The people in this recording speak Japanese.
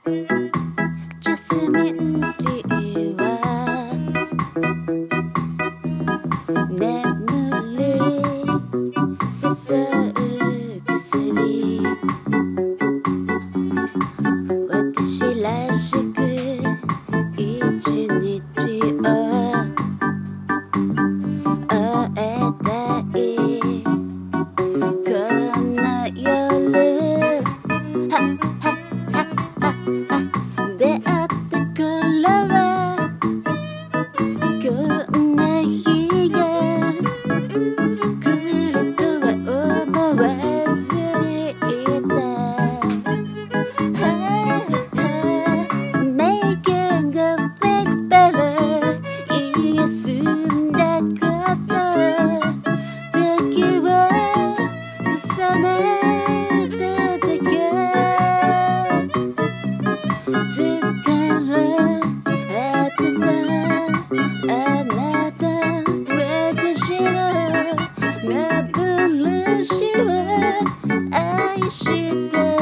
ジャスミンティーは眠り誘う薬、私らしく一日を終えたいこの夜、はっはっはっはっは、出会った頃はこんな日が来るとは思わずにいた。Making things better 休んだこと時を重ねただけ、疲れ果てたあなた、私の幻を愛して